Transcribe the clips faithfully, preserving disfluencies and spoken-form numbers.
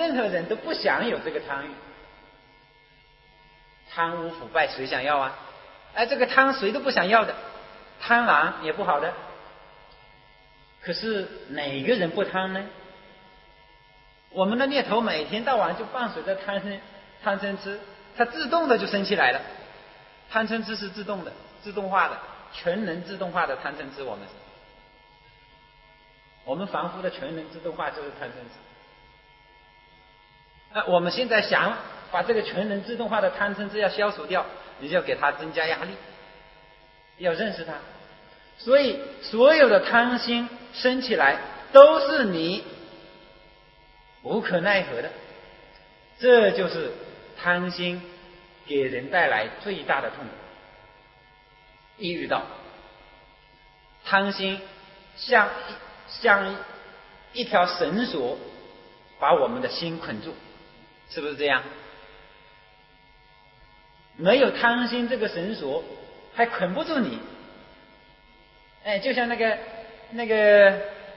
任何人都不想有这个贪欲。贪污腐败谁想要啊？哎，这个贪谁都不想要的，贪婪也不好的。可是哪个人不贪呢？我们的念头每天到晚就伴随着贪嗔贪嗔痴，它自动的就升起来了。贪嗔痴是自动的、自动化的、全能自动化的贪嗔痴，我们是我们凡夫的全能自动化就是贪嗔痴。那我们现在想把这个全能自动化的贪嗔痴要消除掉，你就要给它增加压力，要认识它。所以所有的贪心升起来都是你无可奈何的，这就是贪心给人带来最大的痛苦。抑郁道，贪心像像一条绳索把我们的心捆住，是不是这样？没有贪心这个绳索还捆不住你。哎，就像那个那个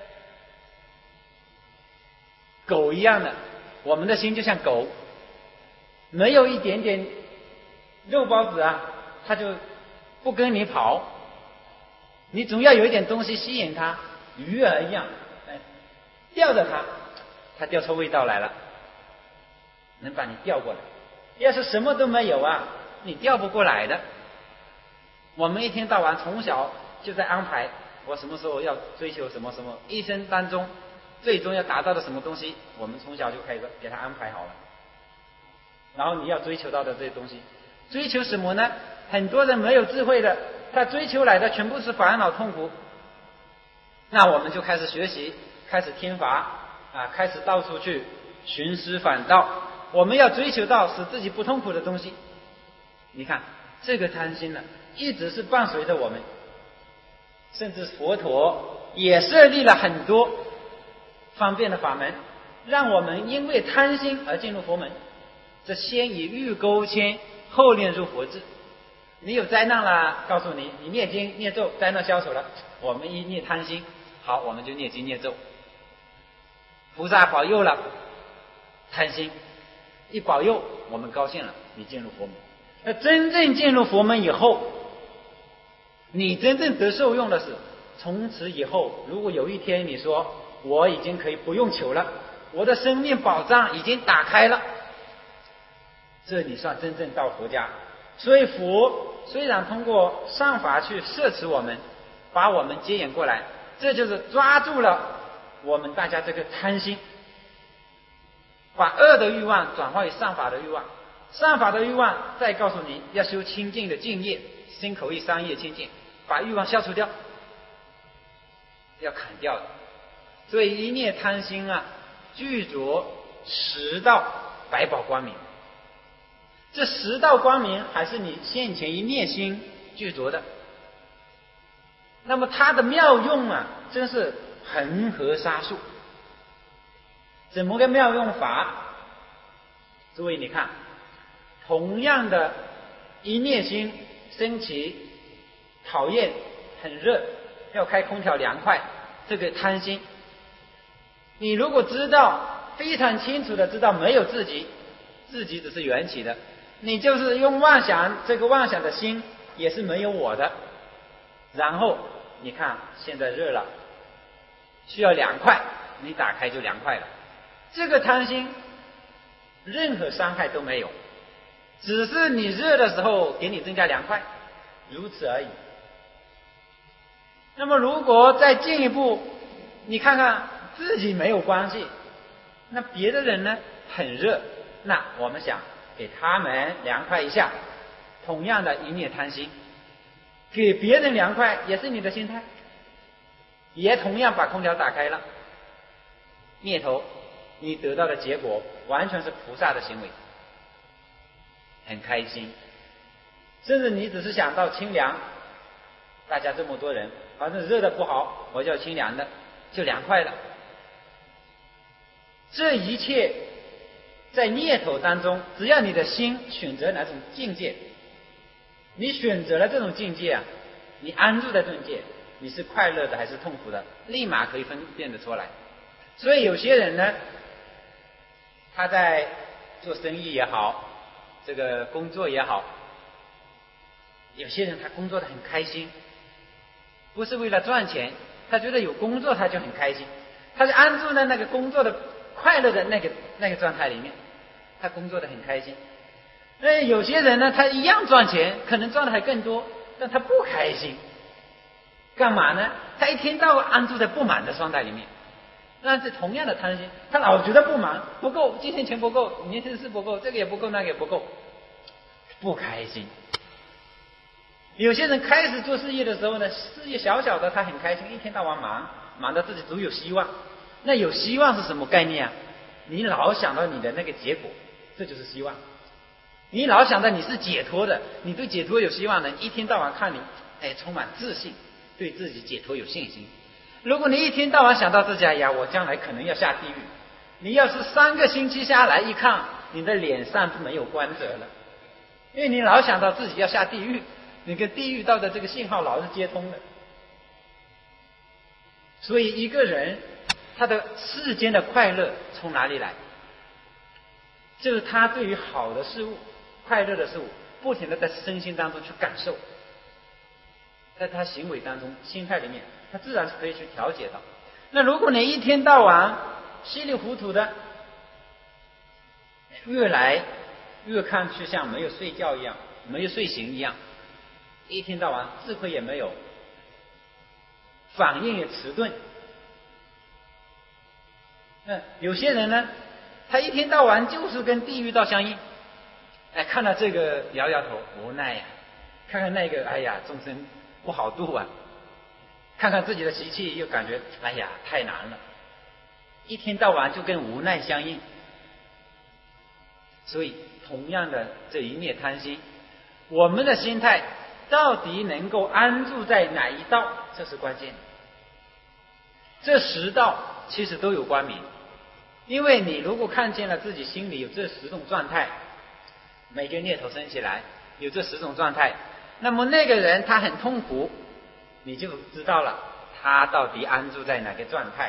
狗一样的，我们的心就像狗，没有一点点肉包子啊，它就不跟你跑，你总要有一点东西吸引它，鱼儿一样，哎，吊着它，它吊出味道来了，能把你吊过来。要是什么都没有啊，你吊不过来的。我们一天到晚从小就在安排我什么时候要追求什么什么，一生当中最终要达到的什么东西，我们从小就开始给他安排好了。然后你要追求到的这些东西，追求什么呢？很多人没有智慧的，他追求来的全部是烦恼痛苦。那我们就开始学习，开始听法啊，开始到处去寻师访道。我们要追求到使自己不痛苦的东西。你看这个贪心呢，一直是伴随着我们。甚至佛陀也设立了很多方便的法门，让我们因为贪心而进入佛门。这先以欲钩牵，后练入佛智。你有灾难了，告诉你，你念经念咒，灾难消除了。我们一念贪心，好，我们就念经念咒。菩萨保佑了，贪心一保佑，我们高兴了，你进入佛门。那真正进入佛门以后，你真正得受用的是，从此以后，如果有一天你说我已经可以不用求了，我的生命保障已经打开了，这你算真正到佛家。所以佛虽然通过善法去摄持我们，把我们接引过来，这就是抓住了我们大家这个贪心，把恶的欲望转化为善法的欲望，善法的欲望再告诉你要修清净的净业，心口意三业清净，把欲望消除掉，要砍掉的。所以一念贪心啊，具着十道百宝光明。这十道光明还是你现前一念心具着的。那么它的妙用啊，真是恒河沙数。怎么个妙用法？诸位你看，同样的一念心升起讨厌很热，要开空调凉快，这个贪心，你如果知道非常清楚的知道没有自己，自己只是缘起的，你就是用妄想，这个妄想的心也是没有我的。然后你看现在热了，需要凉快，你打开就凉快了。这个贪心任何伤害都没有，只是你热的时候给你增加凉快，如此而已。那么如果再进一步，你看看自己没有关系，那别的人呢很热，那我们想给他们凉快一下，同样的一念贪心，给别人凉快也是你的心态，也同样把空调打开了，念头你得到的结果完全是菩萨的行为，很开心。甚至你只是想到清凉，大家这么多人，反正热的不好，我就要清凉的，就凉快了。这一切在念头当中，只要你的心选择哪种境界，你选择了这种境界啊，你安住在这种境界，你是快乐的还是痛苦的，立马可以分辨得出来。所以有些人呢， 他在做生意也好，这个工作也好，有些人他工作的很开心，不是为了赚钱，他觉得有工作他就很开心，他就安住在那个工作的快乐的那个那个状态里面，他工作的很开心。那有些人呢，他一样赚钱，可能赚的还更多，但他不开心，干嘛呢？他一天到晚安住在不满的状态里面。那这同样的贪心，他老觉得不满，不够，今天钱不够，明天事不够，这个也不够，那个也不够，不开心。有些人开始做事业的时候呢，事业小小的他很开心，一天到晚忙，忙到自己都有希望。那有希望是什么概念啊？你老想到你的那个结果，这就是希望。你老想到你是解脱的，你对解脱有希望的，一天到晚看你，哎，充满自信，对自己解脱有信心。如果你一天到晚想到自己，哎呀，我将来可能要下地狱，你要是三个星期下来一看，你的脸上就没有光泽了，因为你老想到自己要下地狱，你跟地狱道的这个信号老是接通的。所以一个人他的世间的快乐从哪里来？就是他对于好的事物、快乐的事物，不停的在身心当中去感受，在他行为当中、心态里面，他自然是可以去调节到。那如果你一天到晚稀里糊涂的，越来越看去像没有睡觉一样，没有睡醒一样，一天到晚智慧也没有，反应也迟钝。那有些人呢，他一天到晚就是跟地狱道相应，哎，看到这个摇摇头无奈呀、啊，看看那个，哎呀，众生不好度啊，看看自己的习气又感觉，哎呀，太难了，一天到晚就跟无奈相应。所以同样的这一念贪心，我们的心态到底能够安住在哪一道，这是关键。这十道其实都有光明，因为你如果看见了自己心里有这十种状态，每个念头升起来有这十种状态，那么那个人他很痛苦，你就知道了他到底安住在哪个状态。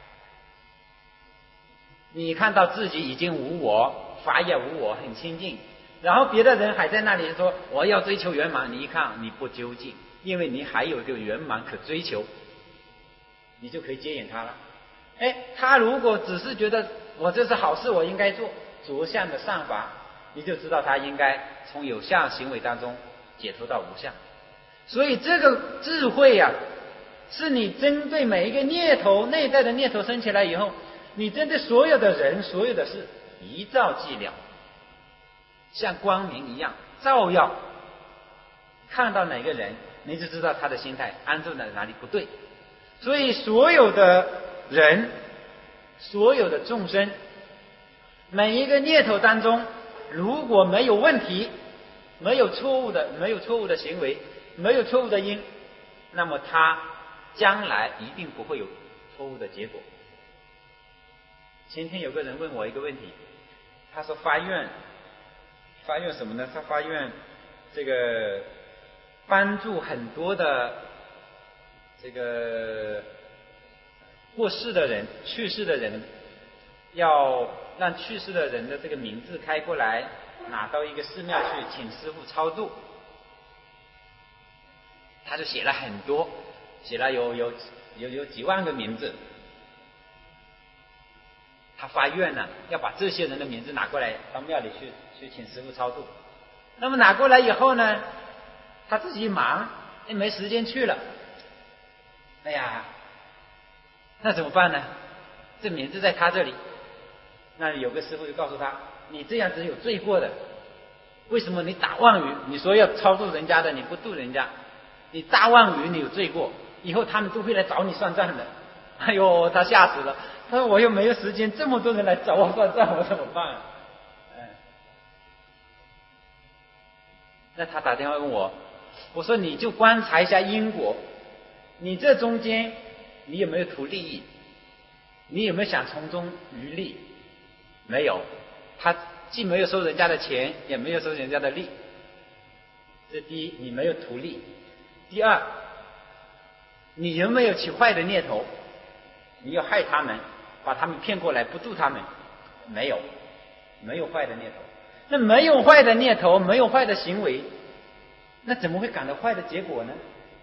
你看到自己已经无我，法也无我，很清净，然后别的人还在那里说我要追求圆满，你一看你不究竟，因为你还有一个圆满可追求，你就可以接引他了。哎，他如果只是觉得我这是好事，我应该做着相的善法，你就知道他应该从有相行为当中解脱到无相。所以这个智慧啊，是你针对每一个念头，内在的念头升起来以后，你针对所有的人、所有的事，一照即了，像光明一样照耀。看到哪个人，你就知道他的心态安住在哪里不对。所以所有的人，所有的众生，每一个念头当中，如果没有问题，没有错误的，没有错误的行为，没有错误的因，那么他将来一定不会有错误的结果。前天有个人问我一个问题，他说发愿，发愿什么呢？他发愿这个帮助很多的这个过世的人、去世的人，要让去世的人的这个名字开过来，拿到一个寺庙去请师父超度。他就写了很多，写了有有有有几万个名字。他发愿呢，要把这些人的名字拿过来到庙里去去请师父超度。那么拿过来以后呢，他自己忙，也没时间去了。哎呀，那怎么办呢？这名字在他这里，那有个师父就告诉他：你这样子有罪过的。为什么你打妄语？你说要超度人家的，你不度人家，你大妄语，你有罪过，以后他们都会来找你算账的。哎呦，他吓死了。他说我又没有时间，这么多人来找我算账，我怎么办？哎，那他打电话问我，我说你就观察一下因果，你这中间你有没有图利益？你有没有想从中渔利？没有，他既没有收人家的钱，也没有收人家的利。这第一，你没有图利；第二，你有没有起坏的念头？你要害他们，把他们骗过来，不助他们？没有。 没有坏的念头。那没有坏的念头，没有坏的行为，那怎么会感到坏的结果呢？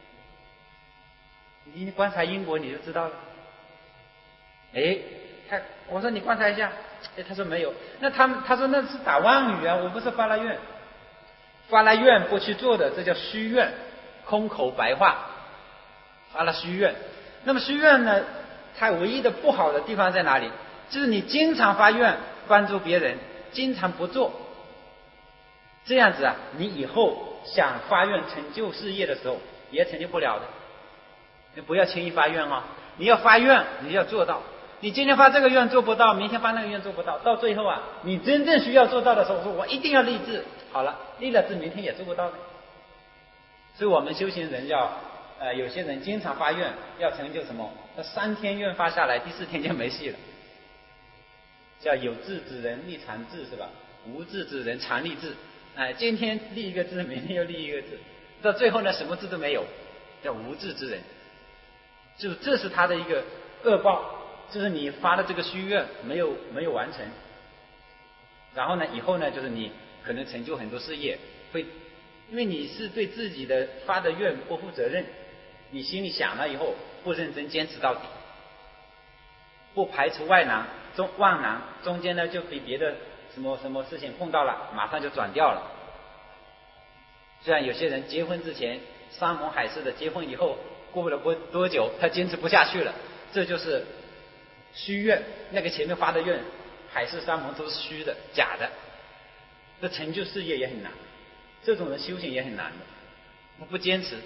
你观察因果你就知道了。哎，他我说你观察一下，哎，他说没有。那他他说那是打妄语啊，我不是发了愿，发了愿不去做的，这叫虚愿，空口白话，发了虚愿。那么虚愿呢，它唯一的不好的地方在哪里？就是你经常发愿帮助别人，经常不做，这样子啊，你以后想发愿成就事业的时候也成就不了的。你不要轻易发愿啊、哦！你要发愿，你要做到。你今天发这个愿做不到，明天发那个愿做不到，到最后啊，你真正需要做到的时候，说我一定要立志，好了，立了志，明天也做不到的。所以我们修行人要，呃，有些人经常发愿，要成就什么？那三天愿发下来，第四天就没戏了。叫有志之人立长志是吧？无志之人常立志。哎、呃，今天立一个志，明天又立一个志，到最后呢，什么志都没有，叫无志之人。就这是他的一个恶报。就是你发的这个虚愿没有没有完成，然后呢，以后呢，就是你可能成就很多事业，会因为你是对自己的发的愿不负责任，你心里想了以后不认真坚持到底，不排除外囊中妄囊，中间呢就被别的什么什么事情碰到了，马上就转掉了。虽然有些人结婚之前山盟海誓的，结婚以后过不了多多久，他坚持不下去了，这就是虚愿。那个前面发的愿海誓山盟都是虚的假的，这成就事业也很难，这种人修行也很难的，他不坚持。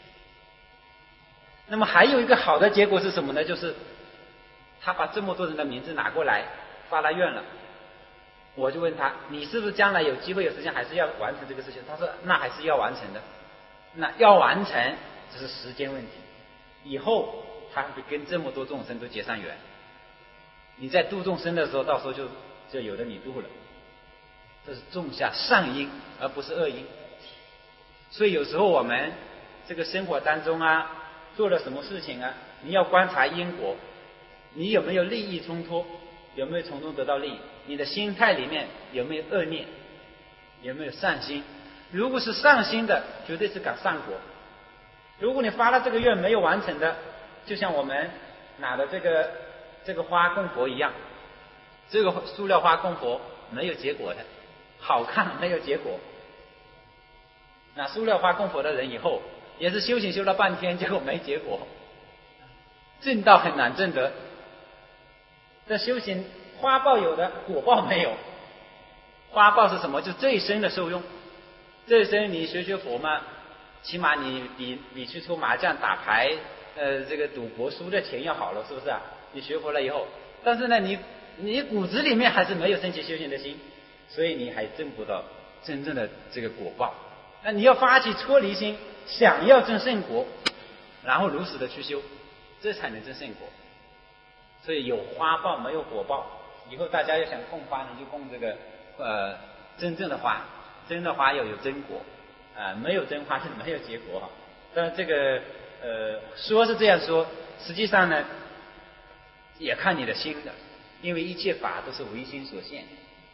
那么还有一个好的结果是什么呢？就是他把这么多人的名字拿过来发了愿了，我就问他，你是不是将来有机会有时间还是要完成这个事情？他说那还是要完成的，那要完成只是时间问题，以后他会跟这么多众生都结上缘，你在度众生的时候，到时候就就有的你度了。这是种下善因而不是恶因。所以有时候我们这个生活当中啊，做了什么事情啊，你要观察因果，你有没有利益冲突，有没有从中得到利益，你的心态里面有没有恶念，有没有善心。如果是善心的，绝对是感善果。如果你发了这个愿没有完成的，就像我们拿的这个这个花供佛一样，这个塑料花供佛没有结果的，好看没有结果。那塑料花供佛的人以后也是修行修了半天，结果没结果，正道很难证得。这修行花报有的，果报没有。花报是什么？就这一生的受用。这一生你学学佛嘛，起码你比你去搓麻将打牌呃这个赌博输的钱要好了，是不是啊？你学佛了以后，但是呢你你骨子里面还是没有升起修行的心，所以你还证不到真正的这个果报。那你要发起脱离心，想要证圣果，然后如实的去修，这才能证圣果。所以有花报没有果报，以后大家要想供花，你就供这个呃真正的花，真的花要有真果啊、呃，没有真花就没有结果。但这个呃说是这样说，实际上呢也看你的心的，因为一切法都是唯心所现。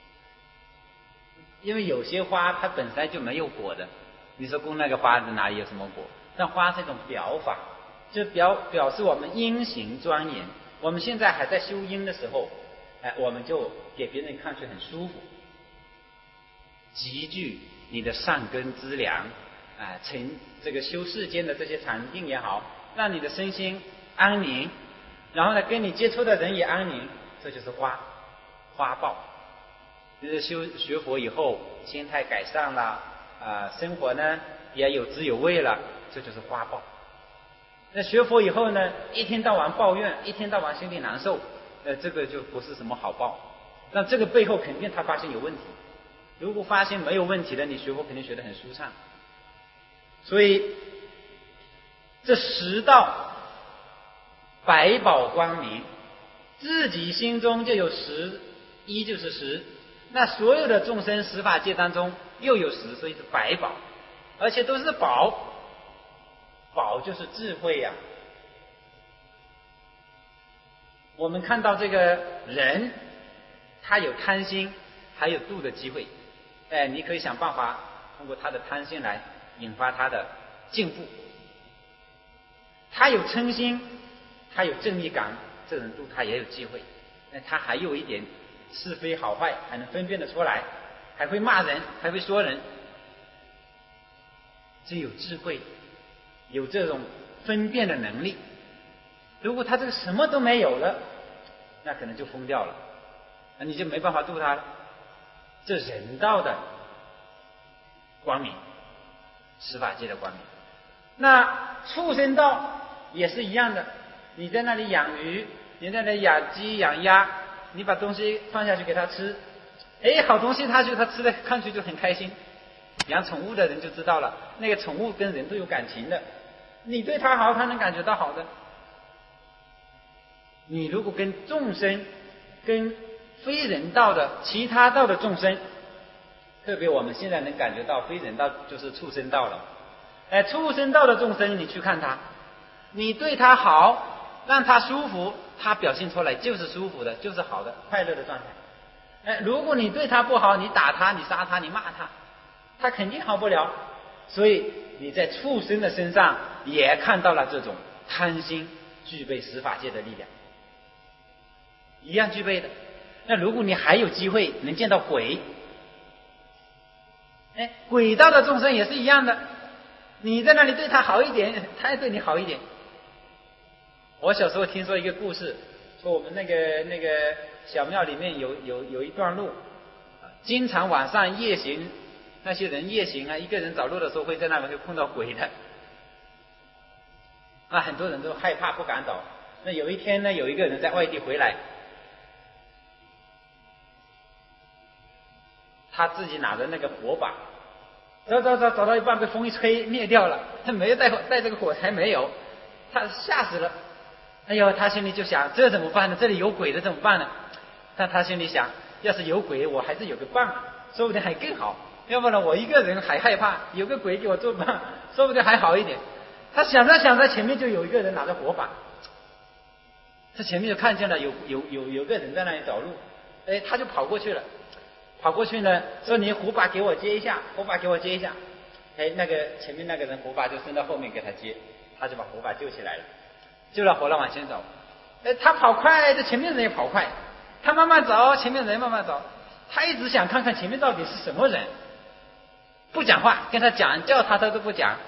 因为有些花它本身就没有果的，你说供那个花哪里有什么果？但花是一种表法，就表表示我们因行庄严。我们现在还在修因的时候，哎，我们就给别人看去很舒服，集聚你的善根资粮，哎，成这个修世间的这些禅定也好，让你的身心安宁，然后呢，跟你接触的人也安宁，这就是花花报。就是修学佛以后，心态改善了，啊、呃，生活呢也有滋有味了，这就是花报。那学佛以后呢，一天到晚抱怨，一天到晚心里难受，呃，这个就不是什么好报。那这个背后肯定他发现有问题。如果发现没有问题的，你学佛肯定学得很舒畅。所以这十道百宝光明，自己心中就有十，一就是十。那所有的众生十法界当中又有十，所以是百宝，而且都是宝。宝就是智慧呀、啊。我们看到这个人，他有贪心， 还有度的机会。哎，你可以想办法通过他的贪心来引发他的进步。他有嗔心，他有正义感，这种度他也有机会。那他还有一点是非好坏还能分辨得出来，还会骂人，还会说人，这有智慧，有这种分辨的能力。如果他这个什么都没有了，那可能就疯掉了，那你就没办法度他了。这人道的光明，十法界的光明。那畜生道也是一样的，你在那里养鱼，你在那里养鸡养鸭，你把东西放下去给它吃，哎，好东西它就它吃的看去就很开心。养宠物的人就知道了，那个宠物跟人都有感情的，你对它好，它能感觉到好的。你如果跟众生，跟非人道的其他道的众生，特别我们现在能感觉到非人道就是畜生道了。哎，畜生道的众生，你去看他，你对他好，让他舒服，他表现出来就是舒服的，就是好的，快乐的状态。哎，如果你对他不好，你打他，你杀他，你骂他，他肯定好不了。所以你在畜生的身上也看到了这种贪心具备十法界的力量，一样具备的。那如果你还有机会能见到鬼，哎，鬼道的众生也是一样的，你在那里对他好一点，他也对你好一点。我小时候听说一个故事，说我们那个那个小庙里面有有有一段路，经常晚上夜行，那些人夜行啊，一个人找路的时候会在那里会碰到鬼的，那很多人都害怕不敢走。那有一天呢，有一个人在外地回来，他自己拿着那个火把，走走走，走到一半被风一吹灭掉了，他没有带带这个火柴，没有，他吓死了。哎呦，他心里就想，这怎么办呢？这里有鬼的怎么办呢？但他心里想，要是有鬼，我还是有个伴，说不定还更好。要不然我一个人还害怕，有个鬼给我作伴，说不定还好一点。他想着想着，前面就有一个人拿着火把，他前面就看见了有有有有个人在那里找路，哎，他就跑过去了。跑过去呢，说你火把给我接一下，火把给我接一下。哎，那个前面那个人火把就伸到后面给他接，他就把火把救起来了，救了火了往前走。哎，他跑快，这前面人也跑快，他慢慢走，前面人慢慢走，他一直想看看前面到底是什么人，不讲话，跟他讲叫他他都不讲，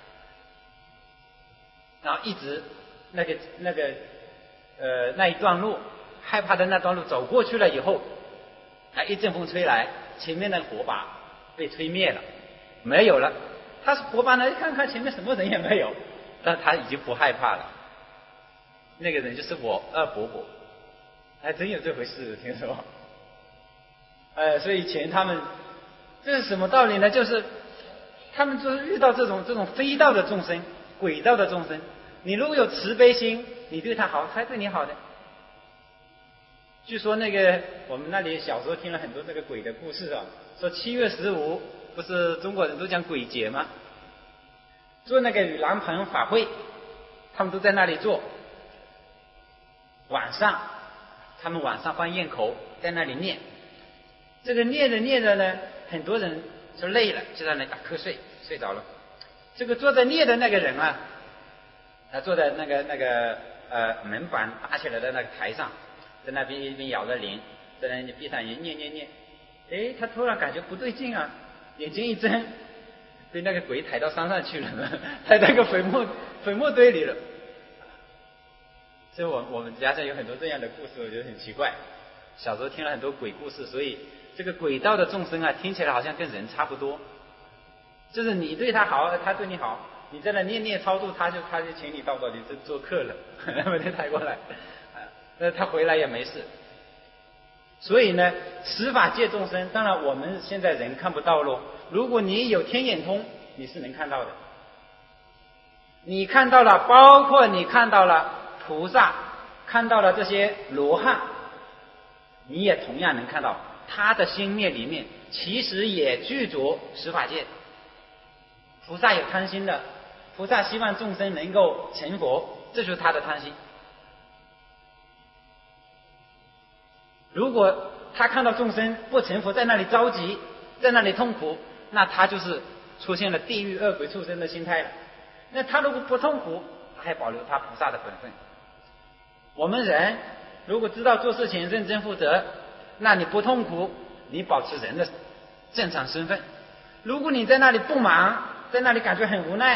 然后一直那个那个呃那一段路，害怕的那段路走过去了以后，啊，一阵风吹来，前面的火把被吹灭了，没有了。他火把呢，看看前面什么人也没有，但他已经不害怕了。那个人就是我二伯伯，还真有这回事，听说。呃，所以以前他们这是什么道理呢？就是他们就是遇到这种这种非道的众生、鬼道的众生，你如果有慈悲心，你对他好，他对你好的。据说那个我们那里小时候听了很多这个鬼的故事啊，说七月十五不是中国人都讲鬼节吗？做那个盂兰盆法会，他们都在那里做。晚上，他们晚上放焰口，在那里念。这个念着念着呢，很多人就累了，就在那里打瞌睡，睡着了。这个坐在念的那个人啊，他坐在那个那个呃门板搭起来的那个台上。在那边一边摇着铃，在那边闭上眼念念念，哎，他突然感觉不对劲啊，眼睛一睁，被那个鬼抬到山上去了，抬到那个坟墓坟墓堆里了。所以我我们家乡有很多这样的故事，我觉得很奇怪。小时候听了很多鬼故事，所以这个鬼道的众生啊，听起来好像跟人差不多，就是你对他好，他对你好，你在那念念超度，他就他就请你到这里做做客了，把你抬过来。那他回来也没事。所以呢，十法界众生，当然我们现在人看不到咯。如果你有天眼通，你是能看到的。你看到了，包括你看到了菩萨，看到了这些罗汉，你也同样能看到他的心念里面其实也具足十法界。菩萨有贪心的，菩萨希望众生能够成佛，这就是他的贪心。如果他看到众生不成佛，在那里着急，在那里痛苦，那他就是出现了地狱恶鬼畜生的心态了。那他如果不痛苦，他还保留他菩萨的本分。我们人如果知道做事情认真负责，那你不痛苦，你保持人的正常身份。如果你在那里不忙，在那里感觉很无奈，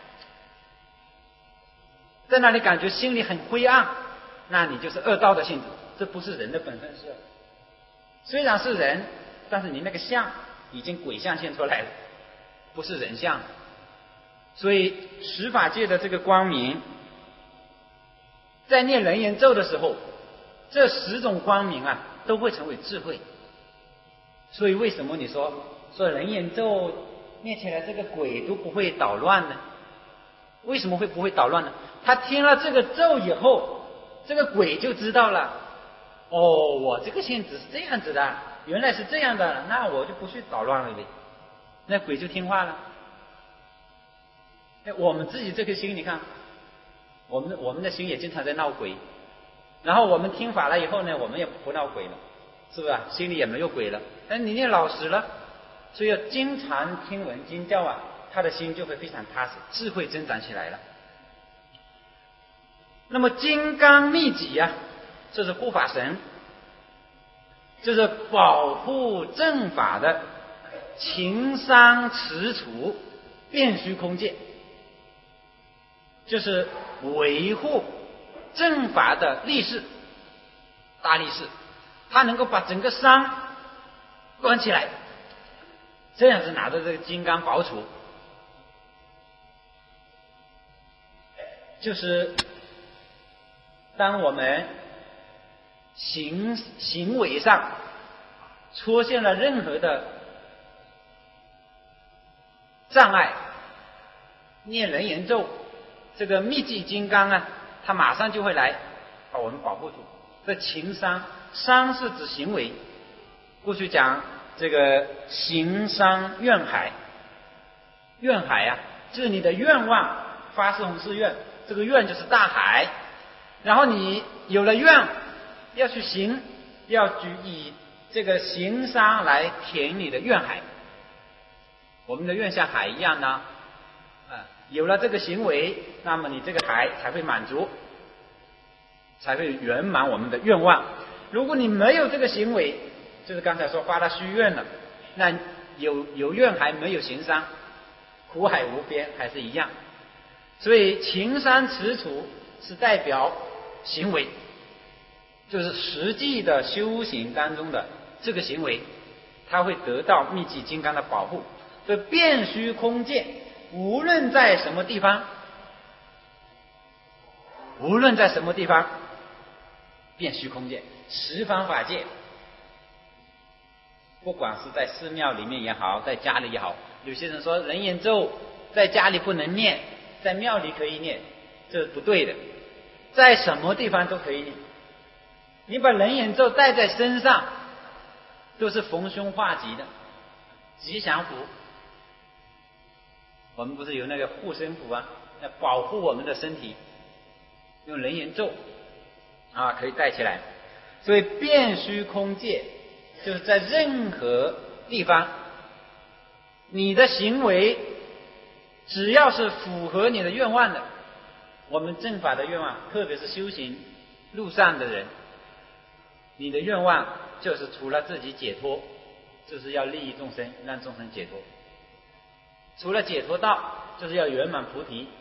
在那里感觉心里很灰暗，那你就是恶道的性质，这不是人的本分事。虽然是人，但是你那个相已经鬼相现出来了，不是人相。所以十法界的这个光明，在念人言咒的时候，这十种光明啊都会成为智慧。所以为什么你说说人言咒念起来这个鬼都不会捣乱呢？为什么会不会捣乱呢？他听了这个咒以后，这个鬼就知道了，哦，我这个性质是这样子的，原来是这样的，那我就不去捣乱了呗。那鬼就听话了。我们自己这颗心，你看，我们我们的心也经常在闹鬼，然后我们听法了以后呢，我们也不闹鬼了，是不是啊？心里也没有鬼了。但你念老实了，所以要经常听闻经教啊，他的心就会非常踏实，智慧增长起来了。那么金刚秘籍啊，这是护法神，这是保护正法的情商持处遍虚空界，就是维护正法的力士，大力士，他能够把整个山关起来，这样子拿着这个金刚宝杵，就是当我们行行为上出现了任何的障碍，念人言咒，这个密集金刚啊，它马上就会来把我们保护住。这情商，商是指行为，过去讲这个行商愿海，愿海啊，就是你的愿望发誓弘誓愿，这个愿就是大海，然后你有了愿要去行，要举以这个行商来填你的愿海。我们的愿像海一样呢，啊，有了这个行为，那么你这个海才会满足，才会圆满我们的愿望。如果你没有这个行为，就是刚才说发了虚愿了，那有有愿还没有行商，苦海无边，还是一样。所以情商持处是代表行为，就是实际的修行当中的这个行为，它会得到密集金刚的保护。这遍虚空界，无论在什么地方，无论在什么地方，遍虚空界，十方法界，不管是在寺庙里面也好，在家里也好，有些人说人言咒在家里不能念，在庙里可以念，这是不对的，在什么地方都可以念。你把人言咒带在身上，都是逢凶化吉的吉祥符。我们不是有那个护身符啊，要保护我们的身体，用人言咒啊可以带起来。所以遍虚空界就是在任何地方，你的行为只要是符合你的愿望的，我们正法的愿望，特别是修行路上的人，你的愿望就是除了自己解脱，就是要利益众生，让众生解脱。除了解脱道，就是要圆满菩提。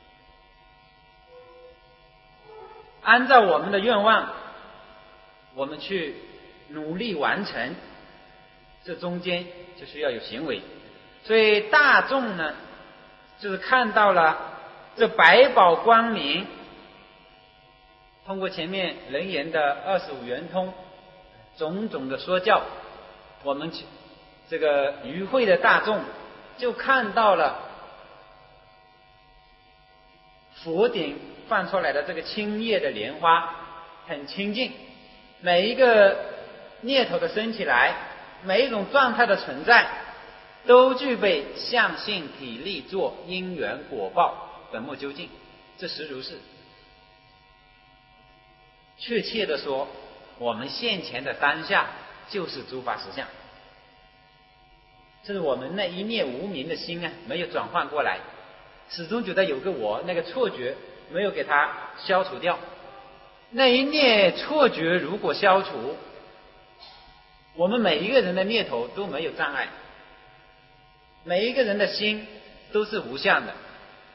按照我们的愿望，我们去努力完成，这中间就需要有行为。所以大众呢，就是看到了这百宝光明，通过前面人言的二十五圆通，种种的说教，我们这个与会的大众就看到了佛顶放出来的这个青叶的莲花很清净，每一个念头的升起来，每一种状态的存在，都具备相性体力作因缘果报本末究竟，这实如是。确切的说，我们现前的当下就是诸法实相。这是我们那一念无明的心啊，没有转换过来，始终觉得有个我，那个错觉没有给它消除掉。那一念错觉如果消除，我们每一个人的念头都没有障碍，每一个人的心都是无相的，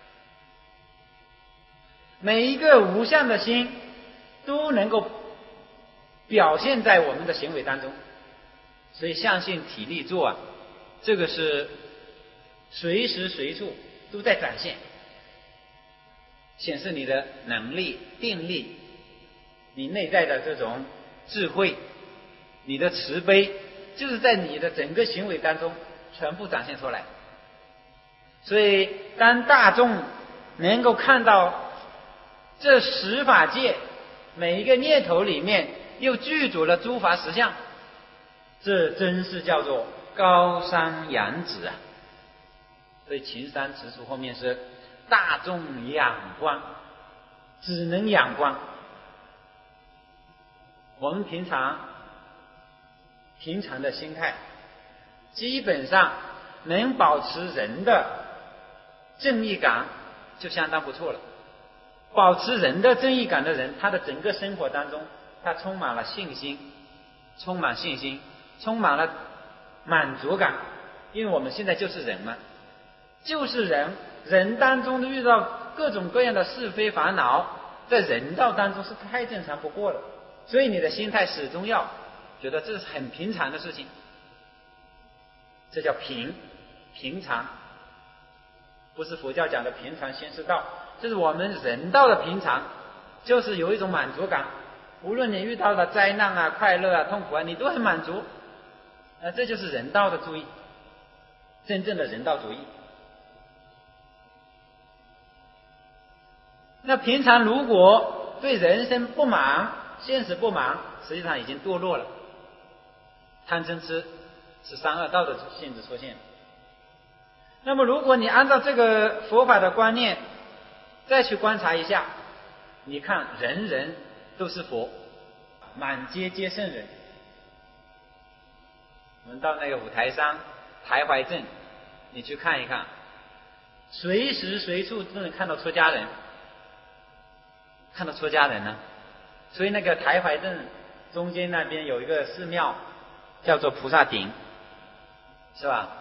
每一个无相的心都能够表现在我们的行为当中。所以相信体力做啊，这个是随时随处都在展现，显示你的能力、定力，你内在的这种智慧，你的慈悲，就是在你的整个行为当中全部展现出来。所以当大众能够看到这十法界每一个念头里面又具足了诸法实相，这真是叫做高山仰止啊！所以秦山直处后面是大众仰观，只能仰观。我们平常平常的心态，基本上能保持人的正义感就相当不错了。保持人的正义感的人，他的整个生活当中，他充满了信心，充满信心，充满了满足感。因为我们现在就是人嘛，就是人，人当中遇到各种各样的是非烦恼，在人道当中是太正常不过了。所以你的心态始终要觉得这是很平常的事情，这叫平平常，不是佛教讲的平常心是道，这是我们人道的平常，就是有一种满足感。无论你遇到的灾难啊、快乐啊、痛苦啊，你都很满足，呃，这就是人道的主义，真正的人道主义。那平常如果对人生不满、现实不满，实际上已经堕落了，贪嗔痴是三恶道的性质出现。那么如果你按照这个佛法的观念再去观察一下，你看人人都是佛，满街皆圣人。我们到那个五台山台怀镇你去看一看，随时随处都能看到出家人，看到出家人呢。所以那个台怀镇中间那边有一个寺庙叫做菩萨顶，是吧？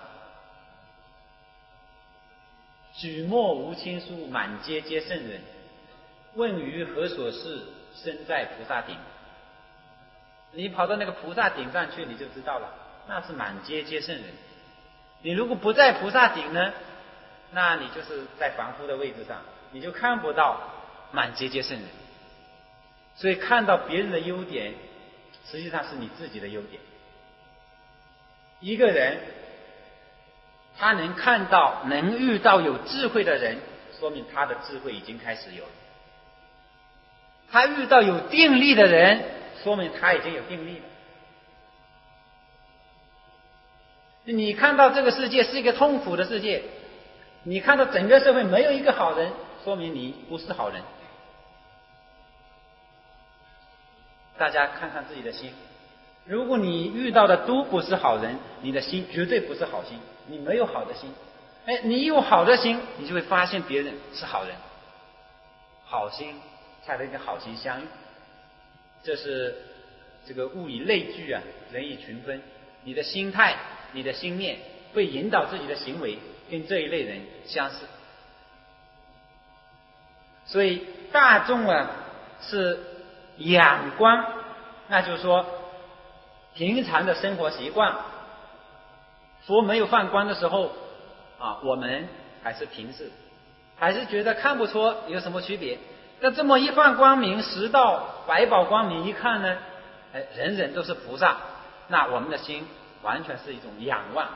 举目无亲疏，满街皆圣人，问于何所事，身在菩萨顶。你跑到那个菩萨顶上去，你就知道了，那是满街皆圣人。你如果不在菩萨顶呢，那你就是在凡夫的位置上，你就看不到满街皆圣人。所以看到别人的优点，实际上是你自己的优点。一个人他能看到、能遇到有智慧的人，说明他的智慧已经开始有了。他遇到有定力的人，说明他已经有定力了。你看到这个世界是一个痛苦的世界，你看到整个社会没有一个好人，说明你不是好人。大家看看自己的心，如果你遇到的都不是好人，你的心绝对不是好心，你没有好的心。哎，你有好的心，你就会发现别人是好人，好心才能跟好心相遇。这是这个物以类聚啊，人以群分。你的心态、你的心念会引导自己的行为跟这一类人相似。所以大众啊是仰观，那就是说平常的生活习惯，佛没有放光的时候啊，我们还是平视，还是觉得看不出有什么区别。那这么一放光明，十道百宝光明一看呢，哎，人人都是菩萨，那我们的心完全是一种仰望。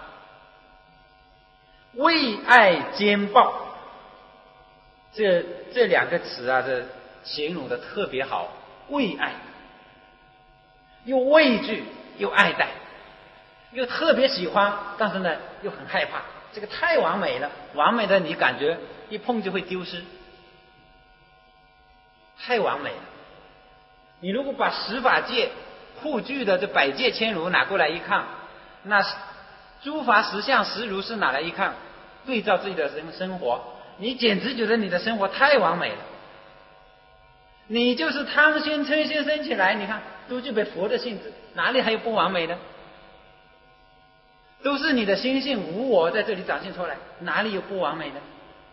为爱兼报，这这两个词啊，这形容的特别好。为爱，又畏惧又爱戴，又特别喜欢，但是呢又很害怕，这个太完美了，完美的你感觉一碰就会丢失，太完美了。你如果把十法界护具的这百界千如拿过来一看，那诸法实相实如是拿来一看，对照自己的生生活，你简直觉得你的生活太完美了。你就是汤仙嗔仙生起来，你看都具备佛的性质，哪里还有不完美的？都是你的心性无我在这里展现出来，哪里有不完美的？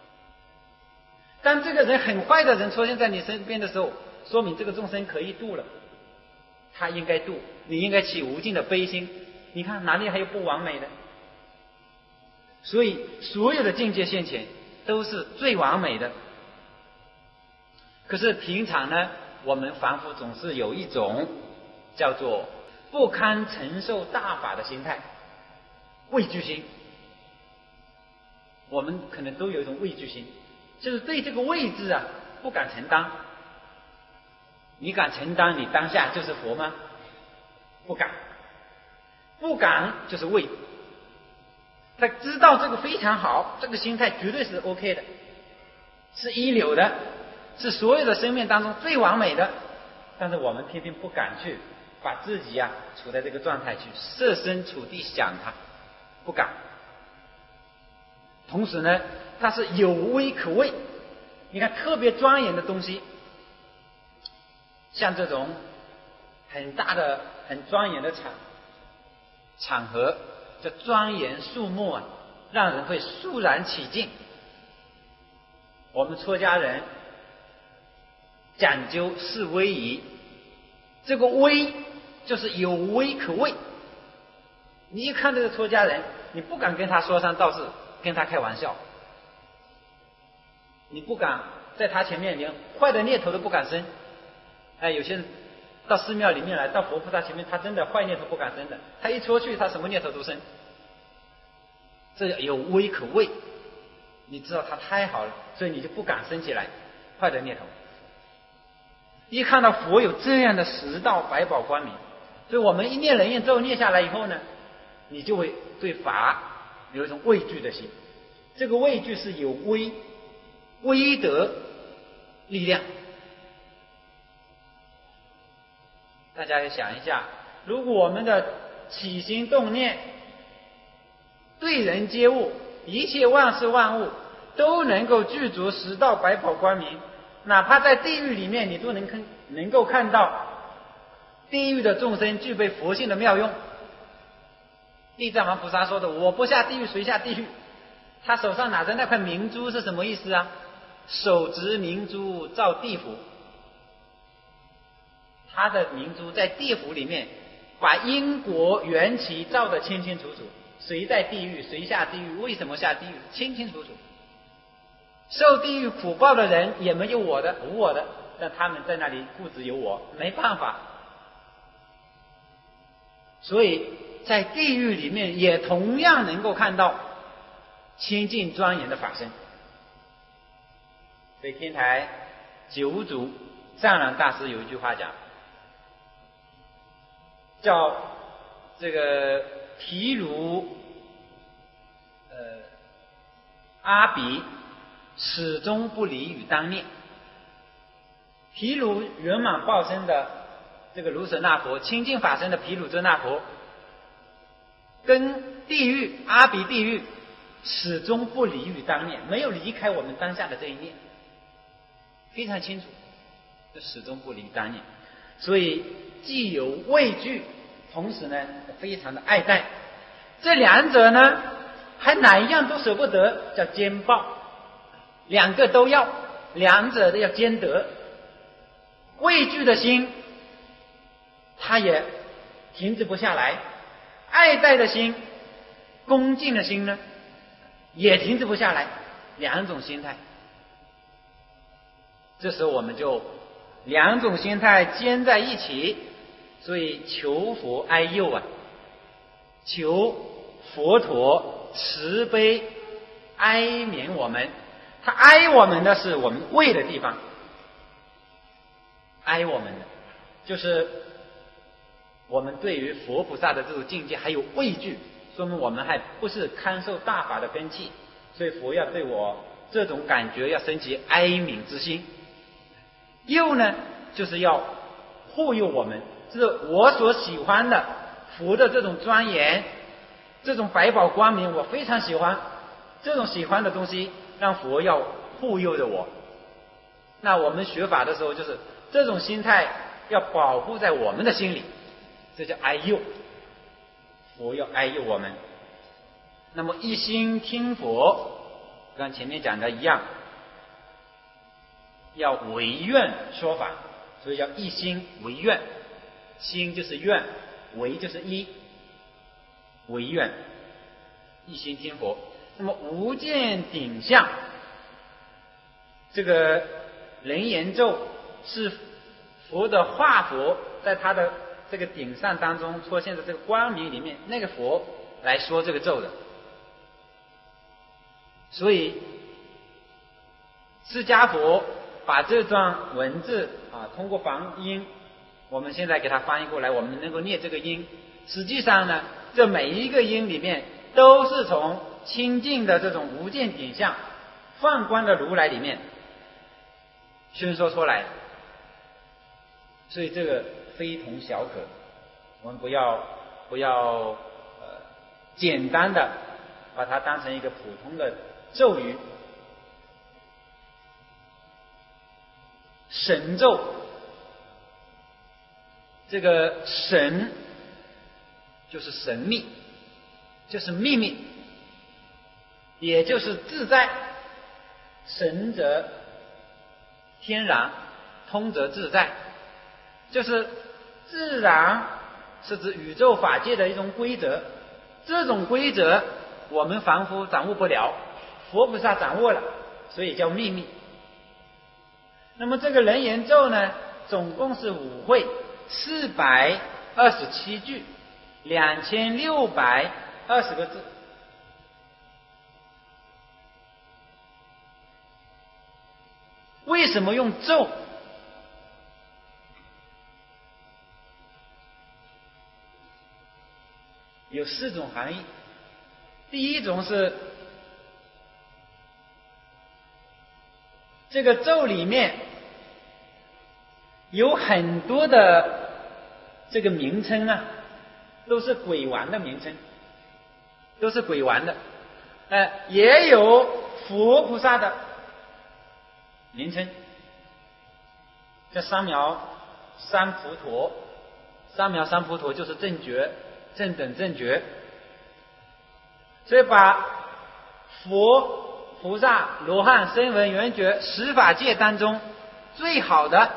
当这个人很坏的人出现在你身边的时候，说明这个众生可以度了，他应该度，你应该起无尽的悲心。你看哪里还有不完美的？所以所有的境界现前都是最完美的。可是平常呢，我们凡夫总是有一种叫做不堪承受大法的心态，畏惧心。我们可能都有一种畏惧心，就是对这个位置啊不敢承担。你敢承担你当下就是佛吗？不敢，不敢就是畏。他知道这个非常好，这个心态绝对是 OK 的，是一流的，是所有的生命当中最完美的，但是我们偏偏不敢去把自己啊处在这个状态去设身处地想它，不敢。同时呢，它是有威可畏。你看特别庄严的东西，像这种很大的很庄严的场场合，叫庄严肃穆啊，让人会肃然起敬。我们出家人讲究是威仪，这个威就是有威可畏。你一看这个出家人，你不敢跟他说三道四，跟他开玩笑，你不敢在他前面连坏的念头都不敢生。哎，有些人到寺庙里面来，到佛菩萨前面，他真的坏念头不敢生的，他一出去他什么念头都生，这有威可畏。你知道他太好了，所以你就不敢生起来坏的念头。一看到佛有这样的十道百宝光明，所以我们一念人愿咒念下来以后呢，你就会对法有一种畏惧的心。这个畏惧是有威威德力量。大家要想一下，如果我们的起心动念对人接物，一切万事万物都能够具足十道百宝光明，哪怕在地狱里面，你都能看能够看到地狱的众生具备佛性的妙用。地藏王菩萨说的我不下地狱谁下地狱，他手上拿着那块明珠是什么意思啊？手执明珠照地府，他的明珠在地府里面把因果缘起照得清清楚楚，谁在地狱谁下地狱，为什么下地狱，清清楚楚。受地狱苦报的人也没有我的无我的，但他们在那里固执有我，没办法。所以在地狱里面也同样能够看到清净庄严的法身。所以天台九祖藏然大师有一句话讲，叫这个毗卢呃阿比始终不离于当念。毗卢圆满报身的这个卢舍那佛，清净法身的毗卢遮那佛，跟地狱阿比地狱始终不离于当念，没有离开我们当下的这一念，非常清楚，就始终不离当念。所以既有畏惧，同时呢非常的爱戴，这两者呢还哪一样都舍不得，叫兼报，两个都要，两者都要兼得。畏惧的心他也停止不下来，爱戴的心恭敬的心呢也停止不下来，两种心态。这时候我们就两种心态兼在一起，所以求佛哀佑啊，求佛陀慈悲哀悯我们。他哀我们的是我们畏的地方，哀我们的就是我们对于佛菩萨的这种境界还有畏惧，说明我们还不是堪受大法的根器，所以佛要对我这种感觉要升起哀悯之心。佑呢就是要护佑我们， 是我所喜欢的佛的这种庄严，这种百宝光明，我非常喜欢。这种喜欢的东西，让佛要护佑着我。那我们学法的时候，就是这种心态要保护在我们的心里，这叫哀佑。佛要哀佑我们。那么一心听佛，跟前面讲的一样，要唯愿说法，所以叫一心唯愿。心就是愿，唯就是一，唯愿，一心听佛。那么无见顶相，这个人言咒是佛的化佛，在他的这个顶上当中出现的这个光明里面，那个佛来说这个咒的。所以释迦佛把这段文字啊，通过梵音，我们现在给它翻译过来，我们能够念这个音。实际上呢，这每一个音里面都是从清净的这种无见顶相、放光的如来里面宣说出来，所以这个非同小可。我们不要不要呃简单的把它当成一个普通的咒语。神咒，这个神就是神秘，就是秘密，也就是自在。神则天然，通则自在，就是自然是指宇宙法界的一种规则。这种规则我们凡夫掌握不了，佛菩萨掌握了，所以叫秘密。那么这个人言咒呢，总共是五会，四百二十七句，两千六百二十个字。为什么用咒？有四种含义。第一种是这个咒里面有很多的这个名称啊，都是鬼王的名称，都是鬼王的，呃，也有佛菩萨的名称，叫三藐三菩陀。三藐三菩陀就是正觉、正等正觉。所以把佛、菩萨、罗汉、声闻、缘觉十法界当中最好的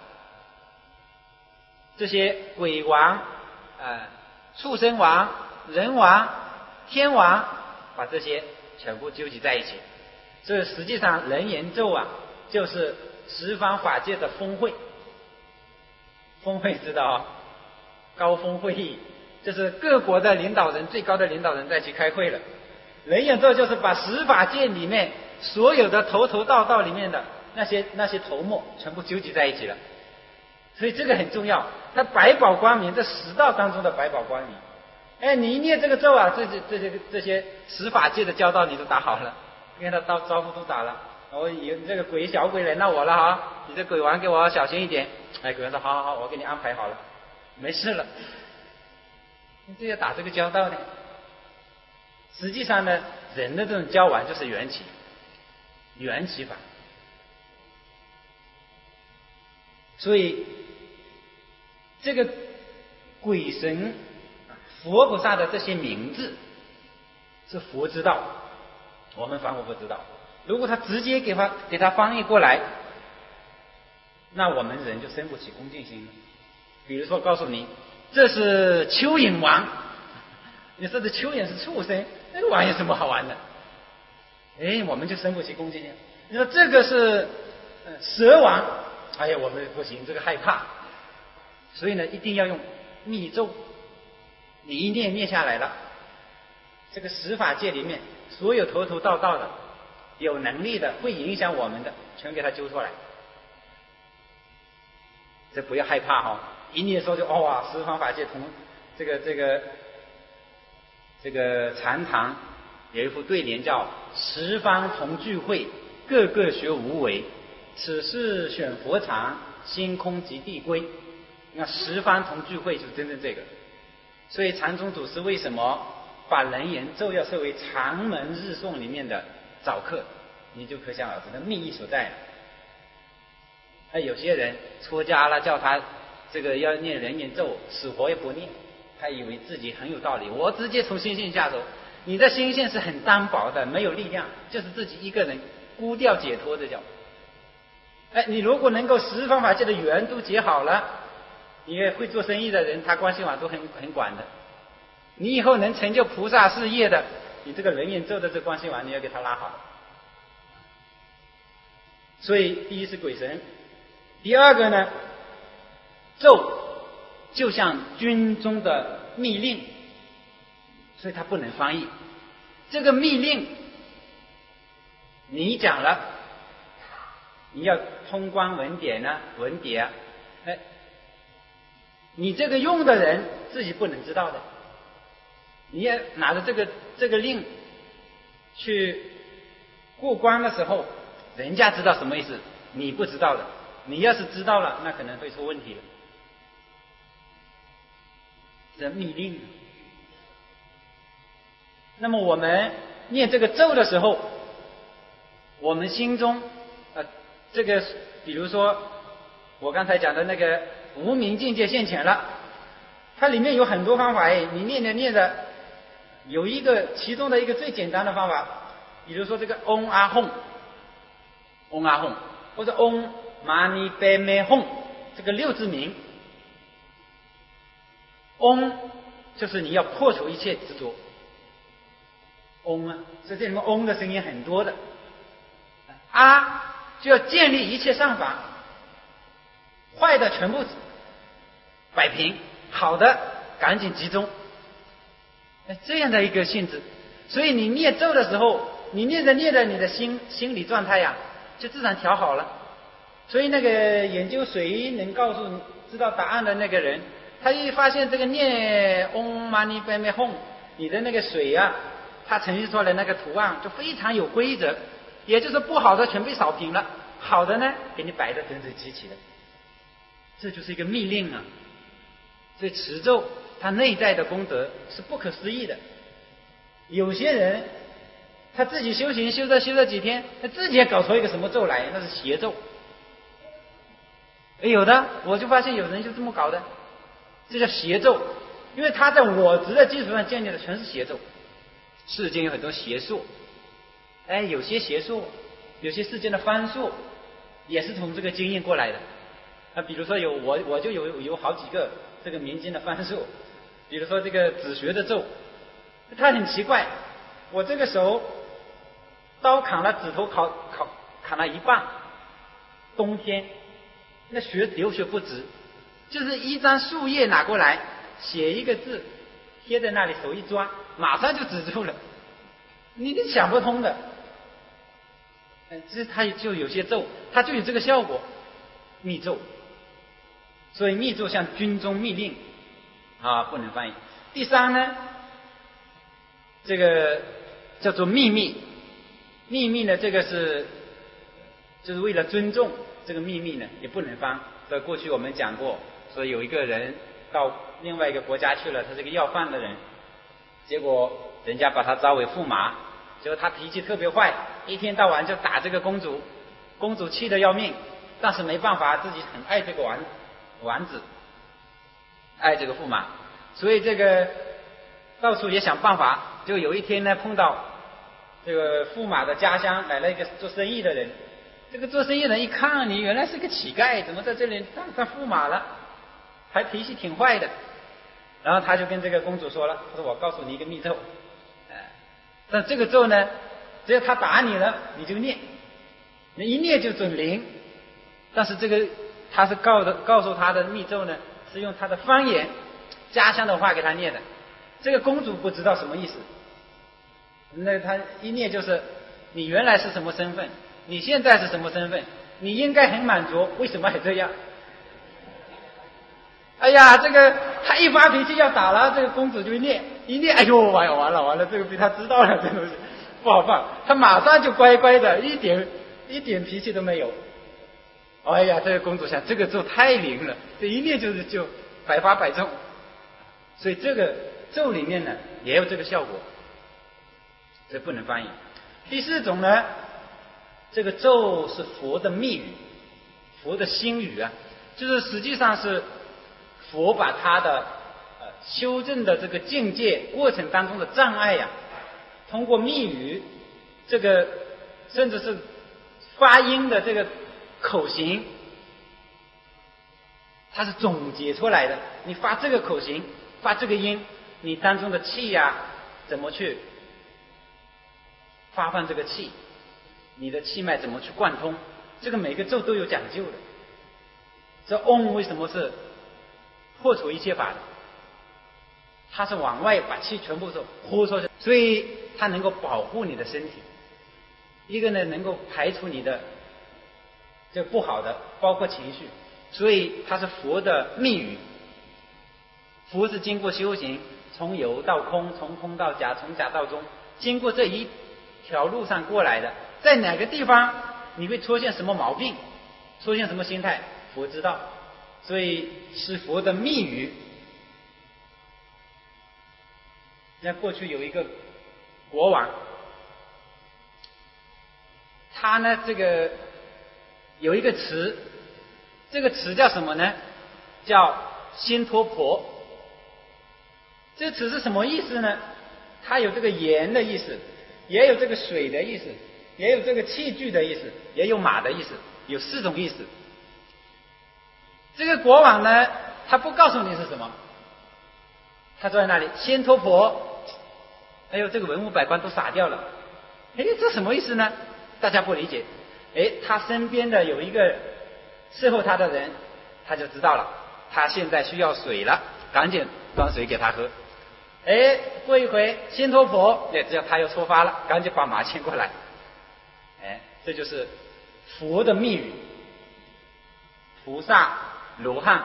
这些鬼王、呃、畜生王、人王、天王，把这些全部纠集在一起。所以实际上人言咒啊，就是十方法界的峰会。峰会知道啊，高峰会议，就是各国的领导人，最高的领导人在一起开会了。人言咒就是把十法界里面所有的头头道道里面的那些那些头目全部纠集在一起了。所以这个很重要，它百宝光明，这十道当中的百宝光明。哎，你一念这个咒啊，这些这些这些十法界的交道你都打好了，跟他招招呼都打了。我有这个鬼小鬼来闹我了哈，你这鬼王给我小心一点。哎，鬼王说好好好，我给你安排好了，没事了。你这要打这个交道呢？实际上呢，人的这种交往就是缘起，缘起法。所以这个鬼神、佛菩萨的这些名字是佛知道，我们凡夫不知道。如果他直接给他给他翻译过来，那我们人就生不起恭敬心了。比如说告诉你，这是蚯蚓王，你说这蚯蚓是畜生，那个王有什么好玩的？哎，我们就生不起恭敬心。你说这个是呃蛇王，哎呀，我们不行，这个害怕。所以呢，一定要用密咒，你一念念下来了，这个十法界里面所有头头道道的有能力的会影响我们的，全给他揪出来。这不要害怕哈、哦，一念说就哦啊，十方法界同这个这个这个禅堂有一副对联叫十方同聚会，个个学无为，此事选佛常，星空即地归。 那十方同聚会就是真正这个。所以禅宗祖师为什么把人言咒要设为长门日诵里面的早课，你就可想而知那密意所在了。哎，有些人出家了，叫他这个要念人言咒，死活也不念，他以为自己很有道理，我直接从心性下手。你的心性是很单薄的，没有力量，就是自己一个人孤调解脱的叫。哎，你如果能够十方法界的缘都结好了，你会做生意的人，他关系网都很很广的。你以后能成就菩萨事业的，你这个人言咒的这关系网你要给他拉好。所以第一是鬼神，第二个呢，咒就像军中的密令，所以它不能翻译。这个密令你讲了，你要通关文典啊文牒啊，哎，你这个用的人自己不能知道的，你也拿着这个这个令去过关的时候，人家知道什么意思，你不知道的，你要是知道了，那可能会出问题了。这密令。那么我们念这个咒的时候，我们心中呃，这个比如说我刚才讲的那个无明境界现前了，它里面有很多方法哎，你念着念着，有一个其中的一个最简单的方法，比如说这个嗡阿吽，嗡阿吽，或者嗡嘛呢呗咪吽，这个六字名，嗡就是你要破除一切执着。嗡啊，所以这里面嗡的声音很多的。啊，就要建立一切善法，坏的全部摆平，好的赶紧集中，这样的一个性质。所以你念咒的时候，你念着念着，你的心心理状态呀、啊，就自然调好了。所以那个研究谁能告诉你知道答案的那个人，他一发现这个念嗡嘛呢呗咪吽，你的那个水啊，它呈现出来的那个图案就非常有规则，也就是不好的全被扫平了，好的呢给你摆得整整齐齐的，这就是一个密令啊。所以持咒它内在的功德是不可思议的。有些人他自己修行修着修着几天，他自己也搞出一个什么咒来，那是邪咒。有的我就发现有人就这么搞的，这叫邪咒，因为他在我执的基础上建立的全是邪咒。世间有很多邪术，哎，有些邪术，有些世间的方术，也是从这个经验过来的。啊，比如说有我我就有有好几个这个民间的方术，比如说这个止血的咒，它很奇怪，我这个手刀砍了指头砍砍砍了一半，冬天那血流血不止，就是一张树叶拿过来写一个字贴在那里，手一抓马上就止住了，你你想不通的。其实它就有些咒，它就有这个效果，密咒。所以密咒像军中密令啊，不能翻译。第三呢，这个叫做秘密，秘密呢，这个是就是为了尊重这个秘密呢，也不能翻。所以过去我们讲过，说有一个人到另外一个国家去了，他是个要饭的人，结果人家把他招为驸马，结果他脾气特别坏，一天到晚就打这个公主，公主气得要命，但是没办法，自己很爱这个王王子，爱这个驸马，所以这个到处也想办法。就有一天呢，碰到这个驸马的家乡来了一个做生意的人，这个做生意的人一看你原来是个乞丐，怎么在这里当上驸马了，还脾气挺坏的。然后他就跟这个公主说了，他说我告诉你一个密咒，哎，但这个咒呢，只要他打你了你就念，你一念就准灵。但是这个他是告的告诉他的密咒呢，是用他的方言家乡的话给他念的。这个公主不知道什么意思，那他一念就是你原来是什么身份，你现在是什么身份，你应该很满足，为什么还这样？哎呀，这个他一发脾气要打了，这个公主就念一念，哎呦，完了完了完了，这个被他知道了，这东西不好办，他马上就乖乖的，一点一点脾气都没有。 哎呀，这个公主想，这个咒太灵了，这一念就是就百发百中。所以这个咒里面呢也有这个效果，这不能翻译。第四种呢，这个咒是佛的密语，佛的心语啊，就是实际上是佛把他的呃修正的这个境界过程当中的障碍呀、啊，通过密语，这个甚至是发音的这个口型，它是总结出来的。你发这个口型，发这个音，你当中的气呀、啊，怎么去发放这个气？你的气脉怎么去贯通？这个每个咒都有讲究的。这嗡为什么是破除一切法的？它是往外把气全部都呼出去，所以它能够保护你的身体。一个呢，能够排除你的这不好的，包括情绪。所以它是佛的密语。佛是经过修行，从有到空，从空到假，从假到中，经过这一条路上过来的。在哪个地方你会出现什么毛病，出现什么心态，佛知道，所以是佛的密语。那过去有一个国王，他呢这个有一个词，这个词叫什么呢？叫心托婆。这个词是什么意思呢？它有这个盐的意思，也有这个水的意思，也有这个器具的意思，也有马的意思，有四种意思。这个国王呢，他不告诉你是什么，他坐在那里，仙托婆。哎呦，这个文武百官都傻掉了。哎，这什么意思呢？大家不理解。哎，他身边的有一个伺候他的人，他就知道了，他现在需要水了，赶紧端水给他喝。哎，过一会仙托婆，哎，这样他又出发了，赶紧把马牵过来。哎，这就是佛的密语。菩萨、罗汉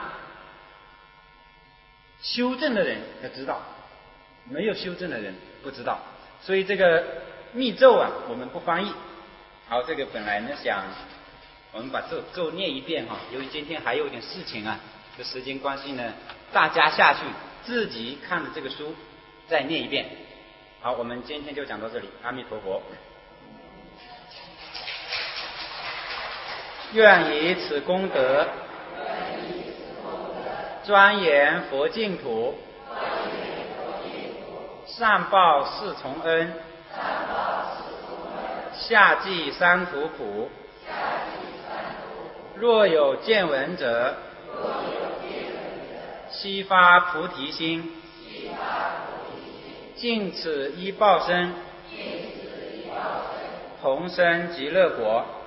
修正的人要知道，没有修正的人不知道。所以这个密咒啊，我们不翻译。好，这个本来呢想我们把咒咒念一遍哈，由于今天还有一点事情啊，这时间关系呢，大家下去自己看着这个书再念一遍。好，我们今天就讲到这里，阿弥陀佛。愿以此功德，庄严佛净土，上报四重恩，下济三途苦。若有见闻者，悉发菩提心，尽此一报身，同生极乐国。